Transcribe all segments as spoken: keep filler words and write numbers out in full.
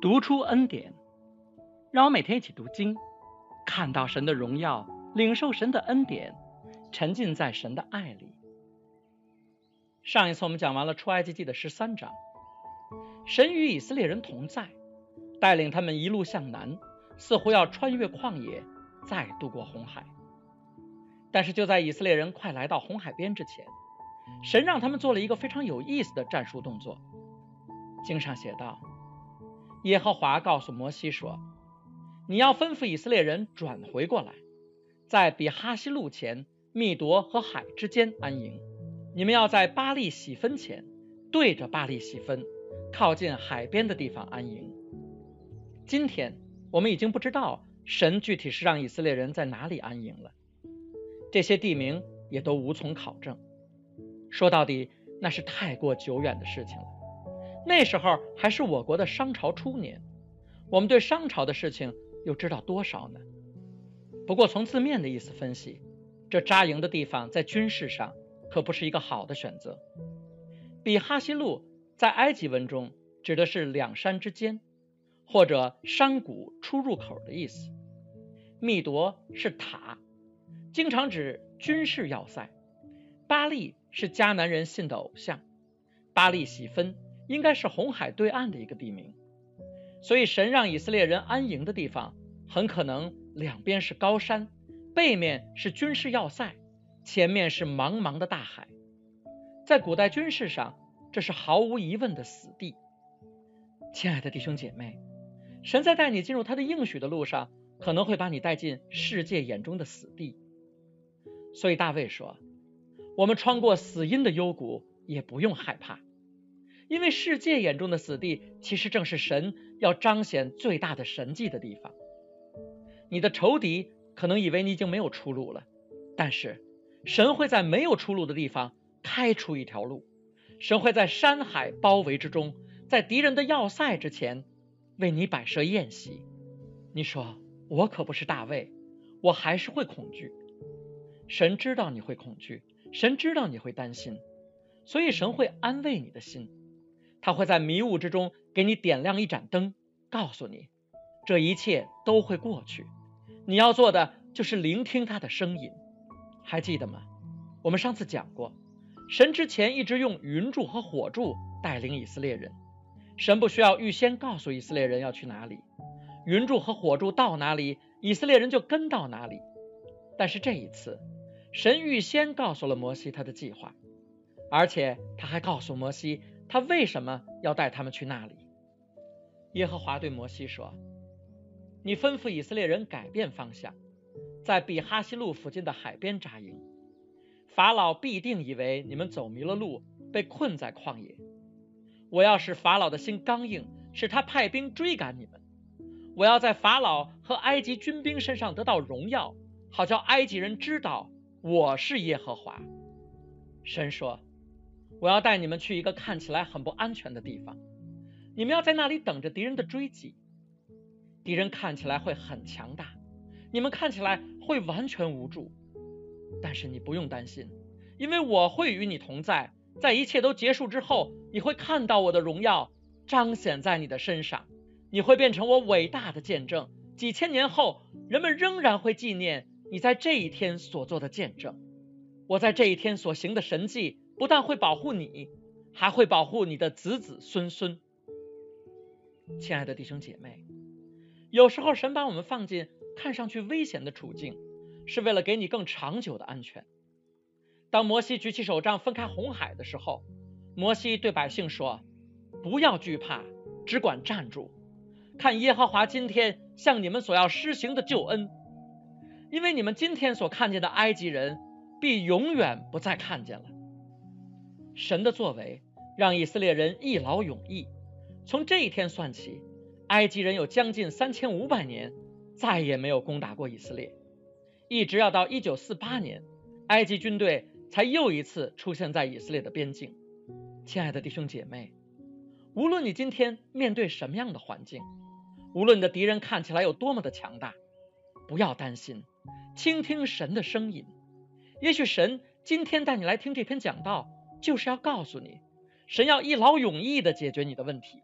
读出恩典，让我每天一起读经，看到神的荣耀，领受神的恩典，沉浸在神的爱里。上一次我们讲完了出埃及记的十三章，神与以色列人同在，带领他们一路向南，似乎要穿越旷野，再渡过红海。但是就在以色列人快来到红海边之前，神让他们做了一个非常有意思的战术动作。经上写道，耶和华告诉摩西说，你要吩咐以色列人转回过来，在比哈希路前密夺和海之间安营。你们要在巴利喜分前对着巴利喜分靠近海边的地方安营。今天我们已经不知道神具体是让以色列人在哪里安营了，这些地名也都无从考证。说到底，那是太过久远的事情了。那时候还是我国的商朝初年，我们对商朝的事情又知道多少呢？不过从字面的意思分析，这扎营的地方在军事上可不是一个好的选择。比哈希路在埃及文中指的是两山之间，或者山谷出入口的意思。密夺是塔，经常指军事要塞。巴利是迦南人信的偶像，巴利喜分应该是红海对岸的一个地名。所以神让以色列人安营的地方很可能两边是高山，背面是军事要塞，前面是茫茫的大海。在古代军事上，这是毫无疑问的死地。亲爱的弟兄姐妹，神在带你进入他的应许的路上，可能会把你带进世界眼中的死地。所以大卫说，我们穿过死荫的幽谷也不用害怕，因为世界眼中的死地其实正是神要彰显最大的神迹的地方。你的仇敌可能以为你已经没有出路了，但是神会在没有出路的地方开出一条路。神会在山海包围之中，在敌人的要塞之前为你摆设宴席。你说，我可不是大卫，我还是会恐惧。神知道你会恐惧，神知道你会担心，所以神会安慰你的心。他会在迷雾之中给你点亮一盏灯，告诉你这一切都会过去。你要做的就是聆听他的声音。还记得吗？我们上次讲过，神之前一直用云柱和火柱带领以色列人，神不需要预先告诉以色列人要去哪里，云柱和火柱到哪里，以色列人就跟到哪里。但是这一次，神预先告诉了摩西他的计划，而且他还告诉摩西他为什么要带他们去那里。耶和华对摩西说，你吩咐以色列人改变方向，在比哈希路附近的海边扎营。法老必定以为你们走迷了路，被困在旷野。我要使法老的心刚硬，使他派兵追赶你们。我要在法老和埃及军兵身上得到荣耀，好叫埃及人知道我是耶和华。神说，我要带你们去一个看起来很不安全的地方，你们要在那里等着敌人的追击。敌人看起来会很强大，你们看起来会完全无助，但是你不用担心，因为我会与你同在。在一切都结束之后，你会看到我的荣耀彰显在你的身上，你会变成我伟大的见证。几千年后，人们仍然会纪念你在这一天所做的见证。我在这一天所行的神迹，不但会保护你，还会保护你的子子孙孙。亲爱的弟兄姐妹，有时候神把我们放进看上去危险的处境，是为了给你更长久的安全。当摩西举起手杖分开红海的时候，摩西对百姓说，不要惧怕，只管站住，看耶和华今天向你们所要施行的救恩。因为你们今天所看见的埃及人，必永远不再看见了。神的作为让以色列人一劳永逸，从这一天算起，埃及人有将近三千五百年再也没有攻打过以色列，一直要到一九四八年，埃及军队才又一次出现在以色列的边境。亲爱的弟兄姐妹，无论你今天面对什么样的环境，无论你的敌人看起来有多么的强大，不要担心，倾听神的声音。也许神今天带你来听这篇讲道，就是要告诉你，神要一劳永逸地解决你的问题，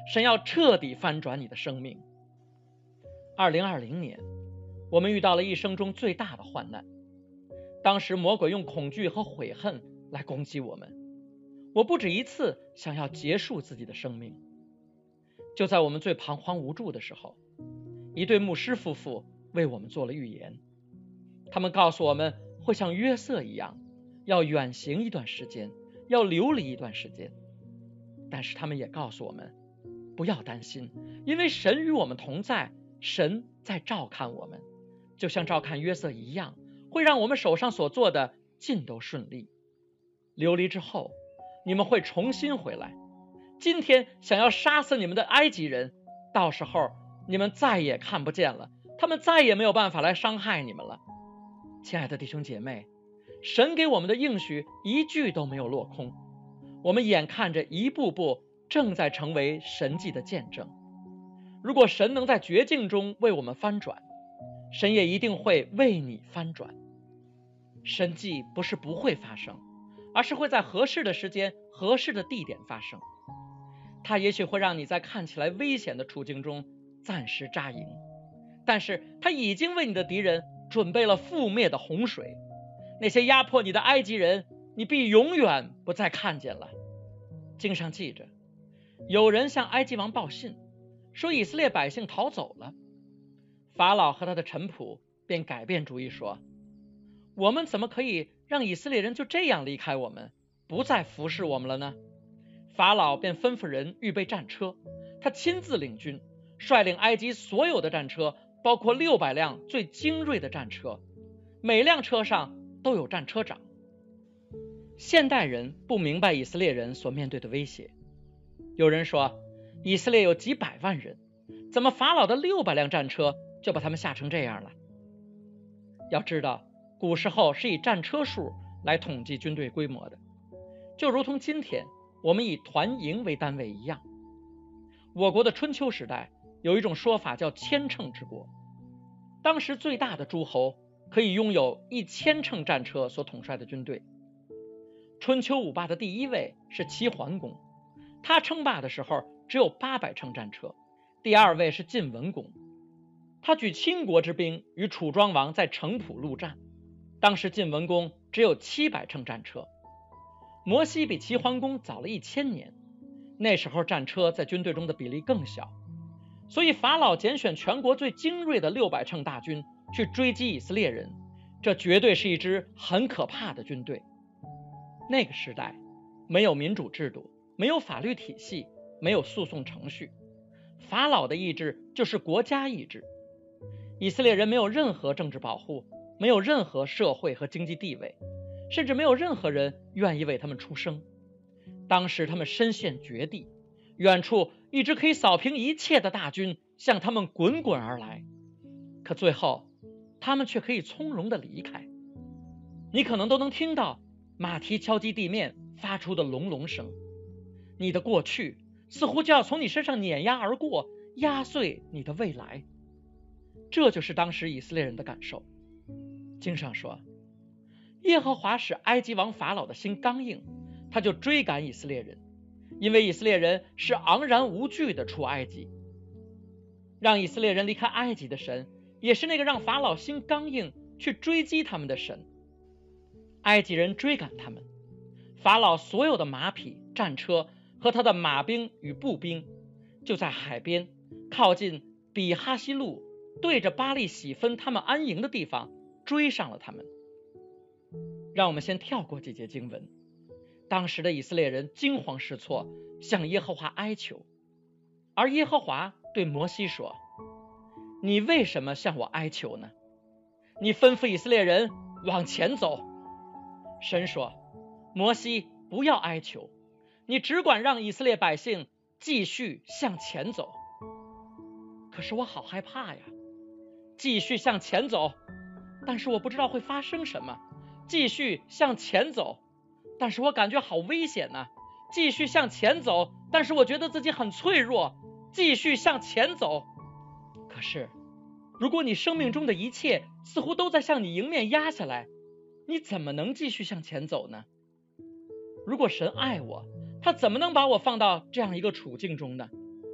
神要彻底翻转你的生命。二零二零年，我们遇到了一生中最大的患难。当时魔鬼用恐惧和悔恨来攻击我们，我不止一次想要结束自己的生命。就在我们最彷徨无助的时候，一对牧师夫妇为我们做了预言。他们告诉我们会像约瑟一样，要远行一段时间，要流离一段时间。但是他们也告诉我们，不要担心，因为神与我们同在，神在照看我们，就像照看约瑟一样，会让我们手上所做的尽都顺利。流离之后，你们会重新回来。今天想要杀死你们的埃及人，到时候你们再也看不见了，他们再也没有办法来伤害你们了。亲爱的弟兄姐妹，神给我们的应许一句都没有落空，我们眼看着一步步正在成为神迹的见证。如果神能在绝境中为我们翻转，神也一定会为你翻转。神迹不是不会发生，而是会在合适的时间、合适的地点发生。它也许会让你在看起来危险的处境中暂时扎营，但是它已经为你的敌人准备了覆灭的洪水。那些压迫你的埃及人，你必永远不再看见了。经上记着，有人向埃及王报信，说以色列百姓逃走了。法老和他的臣仆便改变主意，说，我们怎么可以让以色列人就这样离开我们，不再服侍我们了呢？法老便吩咐人预备战车，他亲自领军，率领埃及所有的战车，包括六百辆最精锐的战车，每辆车上都有战车长。现代人不明白以色列人所面对的威胁。有人说，以色列有几百万人，怎么法老的六百辆战车就把他们吓成这样了？要知道，古时候是以战车数来统计军队规模的，就如同今天我们以团营为单位一样。我国的春秋时代有一种说法叫千乘之国，当时最大的诸侯可以拥有一千乘战车所统帅的军队。春秋五霸的第一位是齐桓公，他称霸的时候只有八百乘战车。第二位是晋文公，他举倾国之兵与楚庄王在城濮陆战，当时晋文公只有七百乘战车。摩西比齐桓公早了一千年，那时候战车在军队中的比例更小，所以法老拣选全国最精锐的六百乘大军去追击以色列人，这绝对是一支很可怕的军队。那个时代没有民主制度，没有法律体系，没有诉讼程序，法老的意志就是国家意志。以色列人没有任何政治保护，没有任何社会和经济地位，甚至没有任何人愿意为他们出声。当时他们身陷绝地，远处一支可以扫平一切的大军向他们滚滚而来，可最后他们却可以从容地离开。你可能都能听到马蹄敲击地面发出的隆隆声，你的过去似乎就要从你身上碾压而过，压碎你的未来。这就是当时以色列人的感受。经上说，耶和华使埃及王法老的心刚硬，他就追赶以色列人，因为以色列人是昂然无惧的出埃及。让以色列人离开埃及的神，也是那个让法老心刚硬去追击他们的神。埃及人追赶他们，法老所有的马匹、战车和他的马兵与步兵，就在海边靠近比哈西路，对着巴利喜分他们安营的地方追上了他们。让我们先跳过几节经文。当时的以色列人惊慌失措，向耶和华哀求，而耶和华对摩西说，你为什么向我哀求呢？你吩咐以色列人往前走。神说，摩西，不要哀求，你只管让以色列百姓继续向前走。可是我好害怕呀，继续向前走，但是我不知道会发生什么。继续向前走，但是我感觉好危险呢、啊。继续向前走，但是我觉得自己很脆弱。继续向前走，可是如果你生命中的一切似乎都在向你迎面压下来，你怎么能继续向前走呢？如果神爱我，他怎么能把我放到这样一个处境中呢？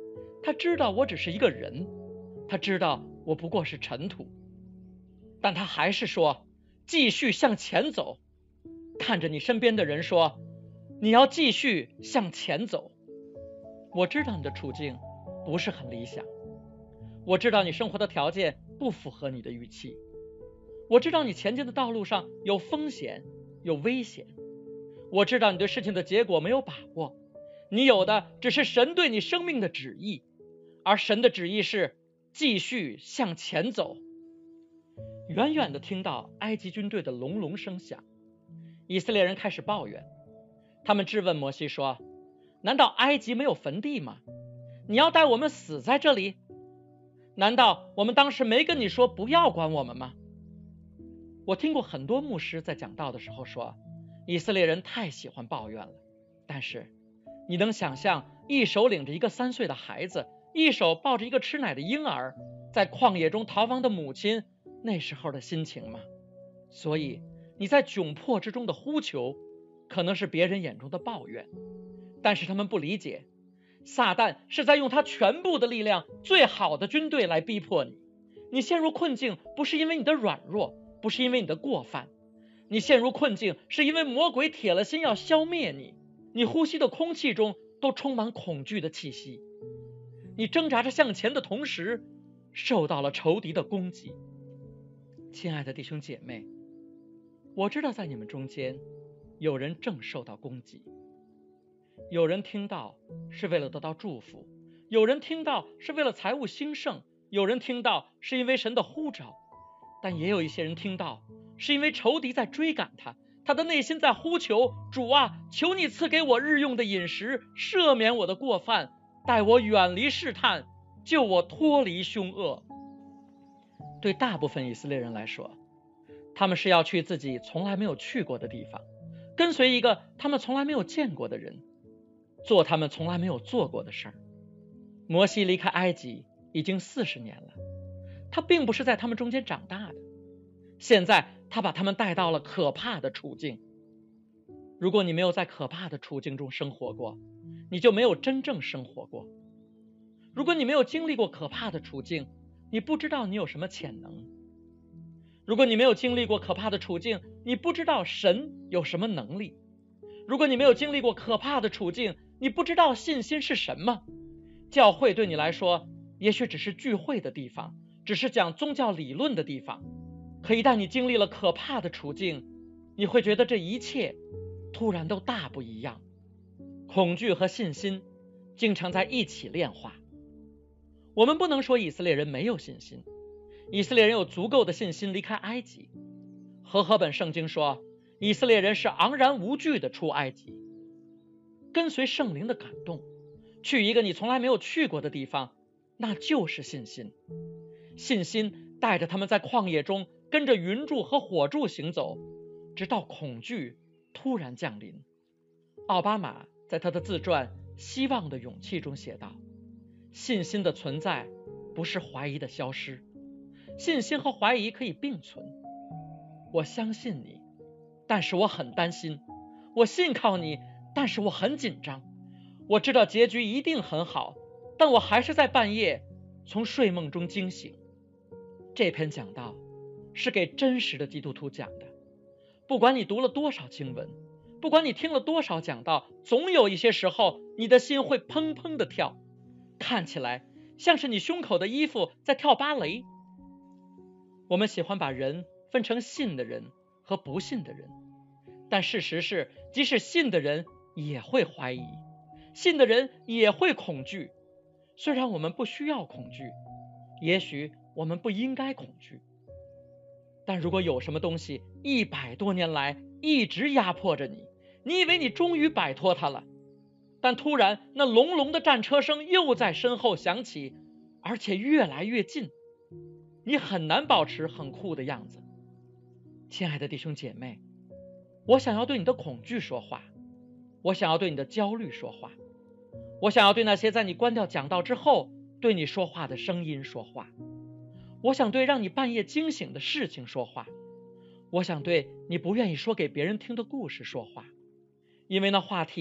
他知道我只是一个人，他知道我不过是尘土，但他还是说继续向前走，看着你身边的人说，你要继续向前走。我知道你的处境不是很理想，我知道你生活的条件不符合你的预期，我知道你前进的道路上有风险有危险，我知道你对事情的结果没有把握，你有的只是神对你生命的旨意，而神的旨意是继续向前走。远远地听到埃及军队的隆隆声响，以色列人开始抱怨，他们质问摩西说，难道埃及没有坟地吗？你要带我们死在这里？难道我们当时没跟你说不要管我们吗？我听过很多牧师在讲道的时候说，以色列人太喜欢抱怨了，但是你能想象一手领着一个三岁的孩子，一手抱着一个吃奶的婴儿，在旷野中逃亡的母亲那时候的心情吗？所以你在窘迫之中的呼求可能是别人眼中的抱怨，但是他们不理解，撒旦是在用他全部的力量，最好的军队来逼迫你。你陷入困境不是因为你的软弱，不是因为你的过犯，你陷入困境是因为魔鬼铁了心要消灭你，你呼吸的空气中都充满恐惧的气息，你挣扎着向前的同时受到了仇敌的攻击。亲爱的弟兄姐妹，我知道在你们中间有人正受到攻击，有人听到是为了得到祝福，有人听到是为了财务兴盛，有人听到是因为神的呼召，但也有一些人听到是因为仇敌在追赶他，他的内心在呼求，主啊，求你赐给我日用的饮食，赦免我的过犯，带我远离试探，救我脱离凶恶。对大部分以色列人来说，他们是要去自己从来没有去过的地方，跟随一个他们从来没有见过的人，做他们从来没有做过的事儿。摩西离开埃及已经四十年了，他并不是在他们中间长大的，现在他把他们带到了可怕的处境。如果你没有在可怕的处境中生活过，你就没有真正生活过。如果你没有经历过可怕的处境，你不知道你有什么潜能。如果你没有经历过可怕的处境，你不知道神有什么能力。如果你没有经历过可怕的处境，你不知道信心是什么。教会对你来说也许只是聚会的地方，只是讲宗教理论的地方，可一旦你经历了可怕的处境，你会觉得这一切突然都大不一样。恐惧和信心经常在一起炼化。我们不能说以色列人没有信心，以色列人有足够的信心离开埃及。和合本圣经说，以色列人是昂然无惧的出埃及。跟随圣灵的感动，去一个你从来没有去过的地方，那就是信心。信心带着他们在旷野中跟着云柱和火柱行走，直到恐惧突然降临。奥巴马在他的自传《希望的勇气》中写道，信心的存在不是怀疑的消失，信心和怀疑可以并存。我相信你，但是我很担心；我信靠你，但是我很紧张。我知道结局一定很好，但我还是在半夜从睡梦中惊醒。这篇讲道是给真实的基督徒讲的。不管你读了多少经文，不管你听了多少讲道，总有一些时候你的心会砰砰地跳，看起来像是你胸口的衣服在跳芭蕾。我们喜欢把人分成信的人和不信的人，但事实是，即使信的人也会怀疑，信的人也会恐惧。虽然我们不需要恐惧，也许我们不应该恐惧，但如果有什么东西一百多年来一直压迫着你，你以为你终于摆脱它了，但突然那隆隆的战车声又在身后响起，而且越来越近，你很难保持很酷的样子。亲爱的弟兄姐妹，我想要对你的恐惧说话，我想要对你的焦虑说话，我想要对那些在你关掉讲道之后对你说话的声音说话，我想对让你半夜惊醒的事情说话，我想对你不愿意说给别人听的故事说话，因为那话题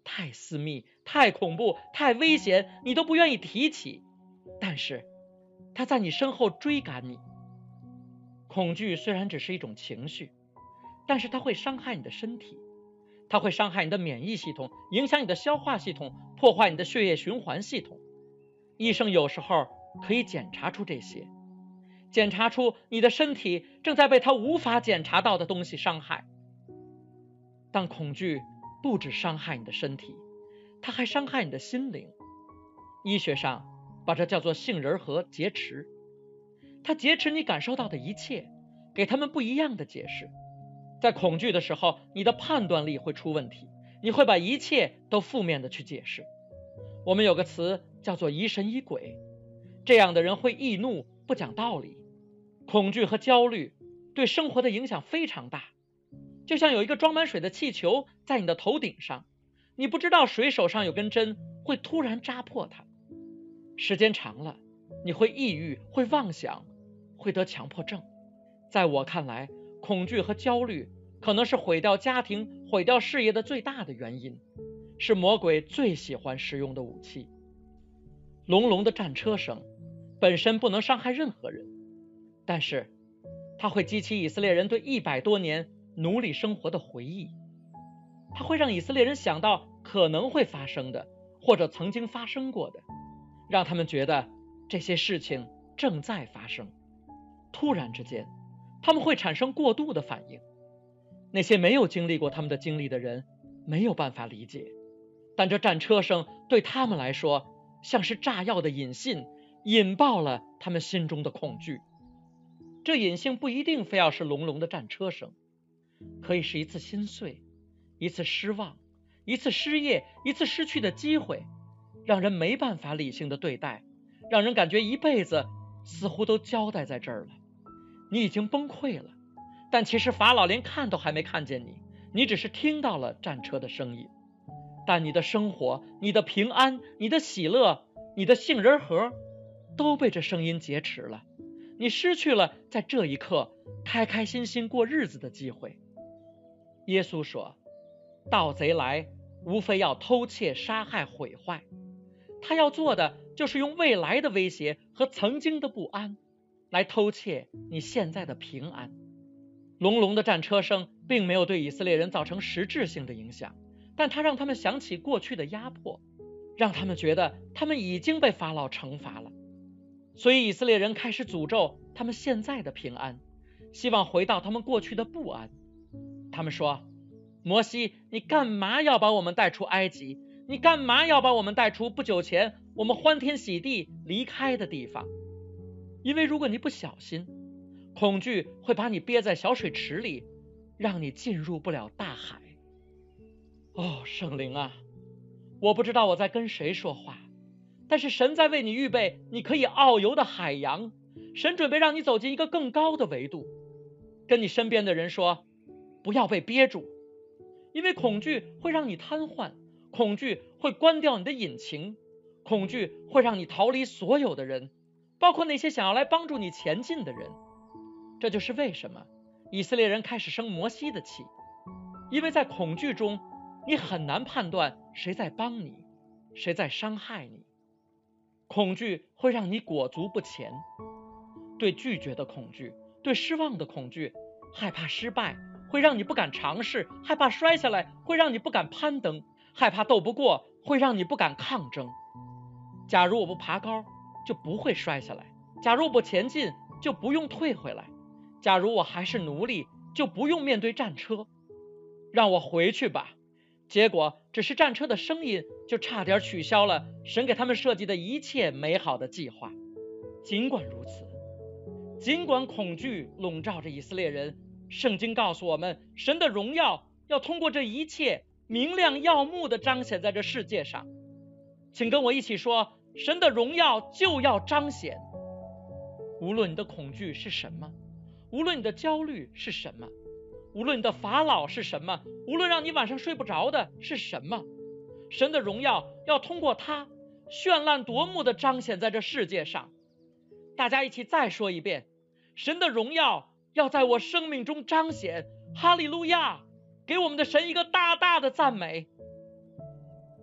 太私密、太恐怖、太危险，你都不愿意提起，但是它在你身后追赶你。恐惧虽然只是一种情绪，但是它会伤害你的身体，它会伤害你的免疫系统，影响你的消化系统，破坏你的血液循环系统。医生有时候可以检查出这些，检查出你的身体正在被它无法检查到的东西伤害。但恐惧不只伤害你的身体，它还伤害你的心灵。医学上把这叫做杏仁核劫持，它劫持你感受到的一切，给他们不一样的解释。在恐惧的时候，你的判断力会出问题，你会把一切都负面的去解释。我们有个词叫做疑神疑鬼，这样的人会易怒，不讲道理。恐惧和焦虑对生活的影响非常大，就像有一个装满水的气球在你的头顶上，你不知道水手上有根针会突然扎破它。时间长了，你会抑郁，会妄想，会得强迫症。在我看来，恐惧和焦虑可能是毁掉家庭、毁掉事业的最大的原因，是魔鬼最喜欢使用的武器。隆隆的战车声本身不能伤害任何人，但是它会激起以色列人对一百多年奴隶生活的回忆，它会让以色列人想到可能会发生的，或者曾经发生过的，让他们觉得这些事情正在发生。突然之间，他们会产生过度的反应。那些没有经历过他们的经历的人没有办法理解，但这战车声对他们来说像是炸药的引信，引爆了他们心中的恐惧。这引信不一定非要是隆隆的战车声，可以是一次心碎，一次失望，一次失业，一次失去的机会，让人没办法理性的对待，让人感觉一辈子似乎都交代在这儿了。你已经崩溃了，但其实法老连看都还没看见你，你只是听到了战车的声音。但你的生活、你的平安、你的喜乐、你的杏仁核都被这声音劫持了，你失去了在这一刻开开心心过日子的机会。耶稣说，盗贼来无非要偷窃、杀害、毁坏，他要做的就是用未来的威胁和曾经的不安来偷窃你现在的平安。隆隆的战车声并没有对以色列人造成实质性的影响，但它让他们想起过去的压迫，让他们觉得他们已经被法老惩罚了。所以以色列人开始诅咒他们现在的平安，希望回到他们过去的不安。他们说，摩西，你干嘛要把我们带出埃及？你干嘛要把我们带出不久前我们欢天喜地离开的地方？因为如果你不小心，恐惧会把你憋在小水池里，让你进入不了大海。哦，圣灵啊，我不知道我在跟谁说话，但是神在为你预备你可以遨游的海洋，神准备让你走进一个更高的维度。跟你身边的人说，不要被憋住，因为恐惧会让你瘫痪，恐惧会关掉你的引擎，恐惧会让你逃离所有的人，包括那些想要来帮助你前进的人。这就是为什么以色列人开始生摩西的气，因为在恐惧中你很难判断谁在帮你，谁在伤害你。恐惧会让你裹足不前，对拒绝的恐惧，对失望的恐惧，害怕失败会让你不敢尝试，害怕摔下来会让你不敢攀登，害怕斗不过会让你不敢抗争。假如我不爬高，就不会摔下来；假如我不前进，就不用退回来；假如我还是奴隶，就不用面对战车。让我回去吧。结果只是战车的声音就差点取消了神给他们设计的一切美好的计划。尽管如此，尽管恐惧笼罩着以色列人，圣经告诉我们，神的荣耀要通过这一切明亮耀目的彰显在这世界上。请跟我一起说，神的荣耀就要彰显。无论你的恐惧是什么，无论你的焦虑是什么，无论你的法老是什么，无论让你晚上睡不着的是什么，神的荣耀要通过它绚烂夺目的彰显在这世界上。大家一起再说一遍，神的荣耀要在我生命中彰显。哈利路亚！给我们的神一个大大的赞美。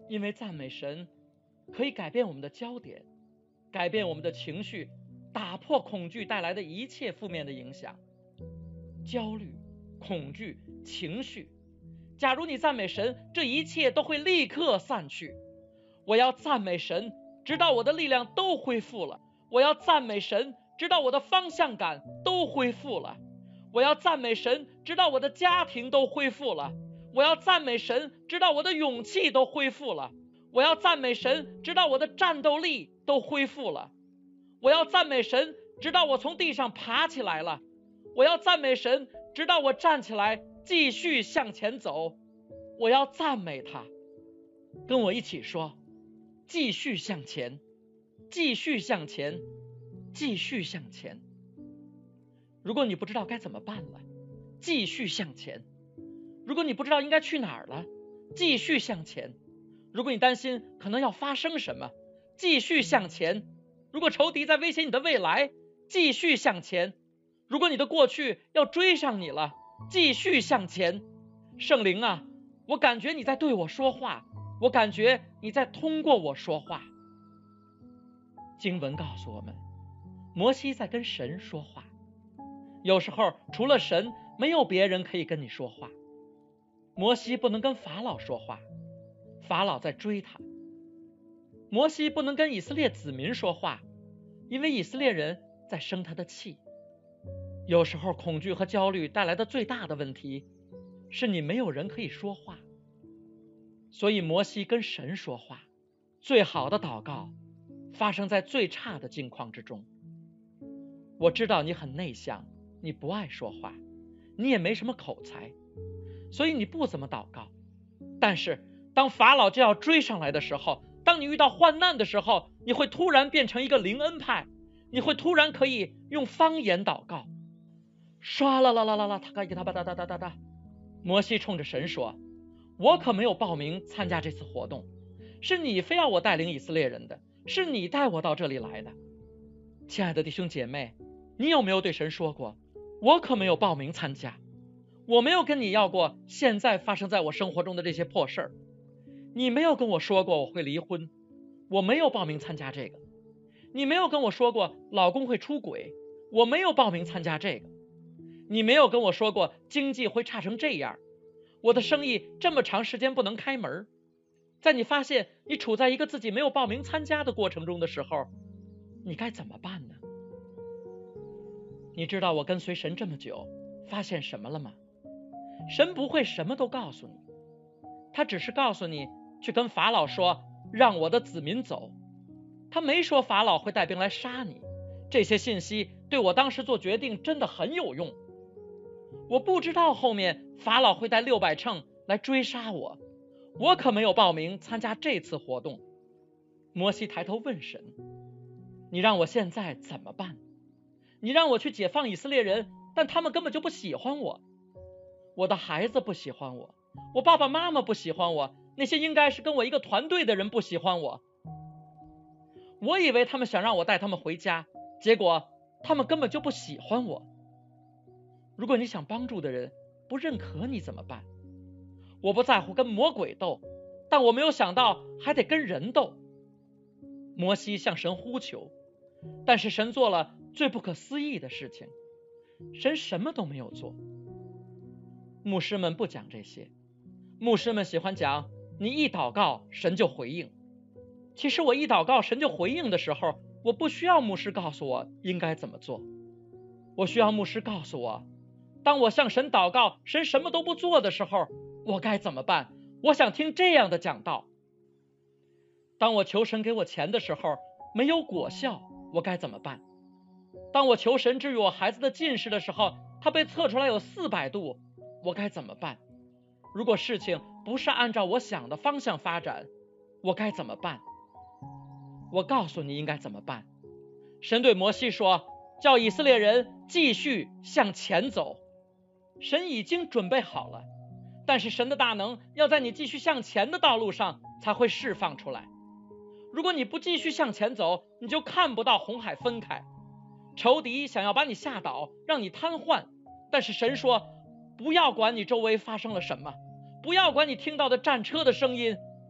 因为赞美神可以改变我们的焦点，改变我们的情绪，打破恐惧带来的一切负面的影响。焦虑、恐惧、情绪，假如你赞美神，这一切都会立刻散去。我要赞美神，直到我的力量都恢复了。我要赞美神，直到我的方向感都恢复了。我要赞美神，直到我的家庭都恢复了。我要赞美神，直到我的勇气都恢复了。我要赞美神，直到我的战斗力都恢复了。我要赞美神，直到我从地上爬起来了。我要赞美神，直到我站起来继续向前走。我要赞美他。跟我一起说，继续向前，继续向前，继续向前。如果你不知道该怎么办了，继续向前。如果你不知道应该去哪儿了，继续向前。如果你担心可能要发生什么，继续向前。如果仇敌在威胁你的未来，继续向前。如果你的过去要追上你了，继续向前。圣灵啊，我感觉你在对我说话，我感觉你在通过我说话。经文告诉我们，摩西在跟神说话。有时候除了神，没有别人可以跟你说话。摩西不能跟法老说话，法老在追他。摩西不能跟以色列子民说话，因为以色列人在生他的气。有时候恐惧和焦虑带来的最大的问题，是你没有人可以说话。所以摩西跟神说话，最好的祷告发生在最差的境况之中。我知道你很内向，你不爱说话，你也没什么口才，所以你不怎么祷告。但是当法老就要追上来的时候，当你遇到患难的时候，你会突然变成一个灵恩派，你会突然可以用方言祷告。唰啦啦啦啦啦，他嘎一他吧哒哒哒哒哒。摩西冲着神说，我可没有报名参加这次活动，是你非要我带领以色列人的，是你带我到这里来的。亲爱的弟兄姐妹，你有没有对神说过，我可没有报名参加，我没有跟你要过现在发生在我生活中的这些破事儿，你没有跟我说过我会离婚，我没有报名参加这个，你没有跟我说过老公会出轨，我没有报名参加这个，你没有跟我说过经济会差成这样，我的生意这么长时间不能开门。在你发现你处在一个自己没有报名参加的过程中的时候，你该怎么办呢？你知道我跟随神这么久，发现什么了吗？神不会什么都告诉你，他只是告诉你去跟法老说，让我的子民走。他没说法老会带兵来杀你。这些信息对我当时做决定真的很有用。我不知道后面法老会带六百乘来追杀我，我可没有报名参加这次活动。摩西抬头问神，你让我现在怎么办？你让我去解放以色列人，但他们根本就不喜欢我。我的孩子不喜欢我，我爸爸妈妈不喜欢我，那些应该是跟我一个团队的人不喜欢我。我以为他们想让我带他们回家，结果他们根本就不喜欢我。如果你想帮助的人不认可你怎么办？我不在乎跟魔鬼斗，但我没有想到还得跟人斗。摩西向神呼求，但是神做了最不可思议的事情，神什么都没有做。牧师们不讲这些，牧师们喜欢讲你一祷告神就回应。其实我一祷告神就回应的时候，我不需要牧师告诉我应该怎么做，我需要牧师告诉我，当我向神祷告神什么都不做的时候，我该怎么办？我想听这样的讲道。当我求神给我钱的时候没有果效，我该怎么办？当我求神治愈我孩子的近视的时候，他被测出来有四百度，我该怎么办？如果事情不是按照我想的方向发展，我该怎么办？我告诉你应该怎么办。神对摩西说，叫以色列人继续向前走。神已经准备好了，但是神的大能要在你继续向前的道路上才会释放出来。如果你不继续向前走，你就看不到红海分开。仇敌想要把你吓倒，让你瘫痪，但是神说，不要管你周围发生了什么，不要管你听到的战车的声音，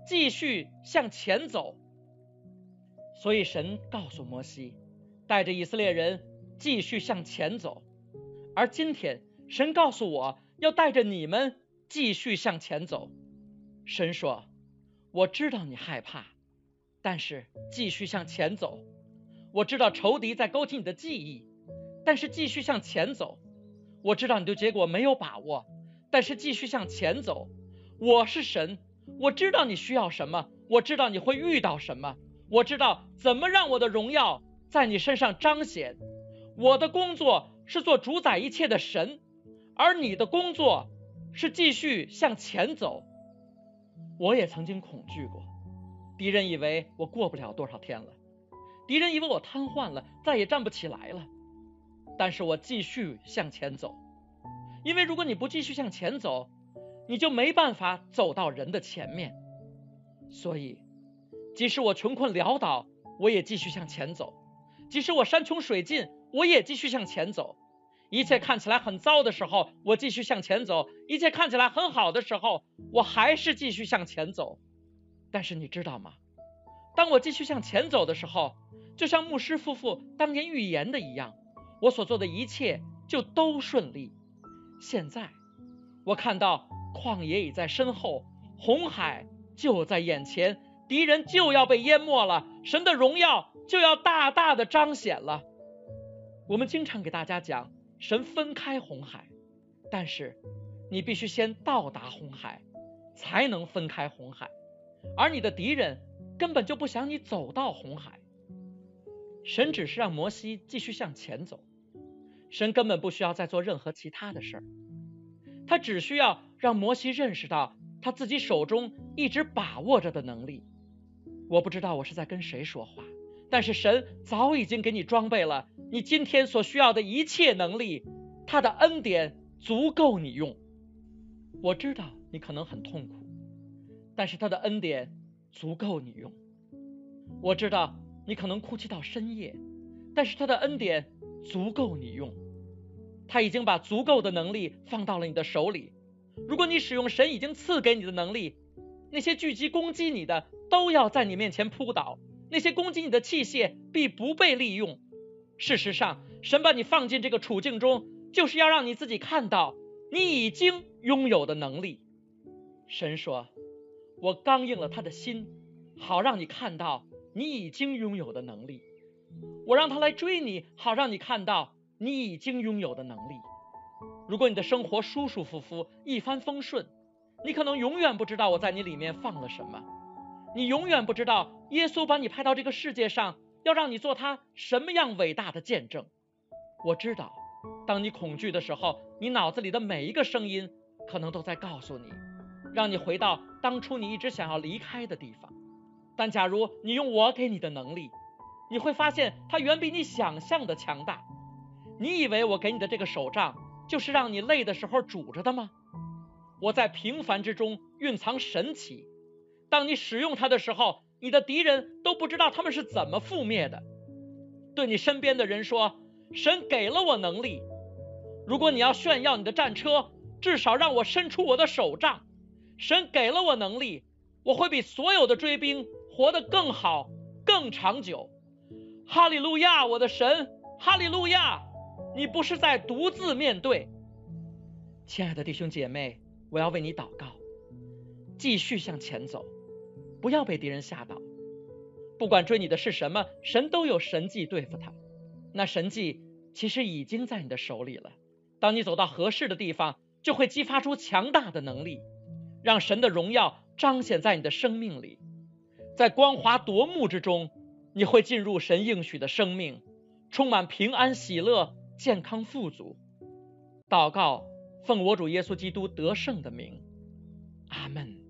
继续向前走。所以神告诉摩西，带着以色列人继续向前走。而今天神告诉我，要带着你们继续向前走。神说，我知道你害怕，但是继续向前走。我知道仇敌在勾起你的记忆，但是继续向前走。我知道你对结果没有把握，但是继续向前走。我是神，我知道你需要什么，我知道你会遇到什么，我知道怎么让我的荣耀在你身上彰显。我的工作是做主宰一切的神，而你的工作是继续向前走。我也曾经恐惧过，敌人以为我过不了多少天了，敌人以为我瘫痪了，再也站不起来了。但是我继续向前走，因为如果你不继续向前走，你就没办法走到人的前面。所以即使我穷困潦倒，我也继续向前走；即使我山穷水尽，我也继续向前走。一切看起来很糟的时候，我继续向前走；一切看起来很好的时候，我还是继续向前走。但是你知道吗？当我继续向前走的时候，就像牧师夫妇当年预言的一样，我所做的一切就都顺利。现在我看到旷野已在身后，红海就在眼前，敌人就要被淹没了，神的荣耀就要大大的彰显了。我们经常给大家讲，神分开红海，但是你必须先到达红海，才能分开红海，而你的敌人根本就不想你走到红海。神只是让摩西继续向前走，神根本不需要再做任何其他的事儿，他只需要让摩西认识到他自己手中一直把握着的能力。我不知道我是在跟谁说话，但是神早已经给你装备了你今天所需要的一切能力，他的恩典足够你用。我知道你可能很痛苦，但是他的恩典足够你用。我知道你可能哭泣到深夜，但是他的恩典足够你用。他已经把足够的能力放到了你的手里。如果你使用神已经赐给你的能力，那些聚集攻击你的都要在你面前扑倒，那些攻击你的器械必不被利用。事实上，神把你放进这个处境中，就是要让你自己看到你已经拥有的能力。神说，我刚硬了他的心，好让你看到你已经拥有的能力。我让他来追你，好让你看到你已经拥有的能力。如果你的生活舒舒服服，一帆风顺，你可能永远不知道我在你里面放了什么，你永远不知道耶稣把你派到这个世界上，要让你做他什么样伟大的见证。我知道，当你恐惧的时候，你脑子里的每一个声音可能都在告诉你，让你回到当初你一直想要离开的地方。但假如你用我给你的能力，你会发现它远比你想象的强大。你以为我给你的这个手杖就是让你累的时候拄着的吗？我在平凡之中蕴藏神奇，当你使用它的时候，你的敌人都不知道他们是怎么覆灭的。对你身边的人说，神给了我能力。如果你要炫耀你的战车，至少让我伸出我的手杖。神给了我能力，我会比所有的追兵活得更好更长久。哈利路亚，我的神，哈利路亚，你不是在独自面对。亲爱的弟兄姐妹，我要为你祷告，继续向前走，不要被敌人吓倒。不管追你的是什么，神都有神迹对付他。那神迹其实已经在你的手里了，当你走到合适的地方，就会激发出强大的能力，让神的荣耀彰显在你的生命里。在光华夺目之中，你会进入神应许的生命，充满平安喜乐，健康富足。祷告，奉我主耶稣基督得胜的名，阿们。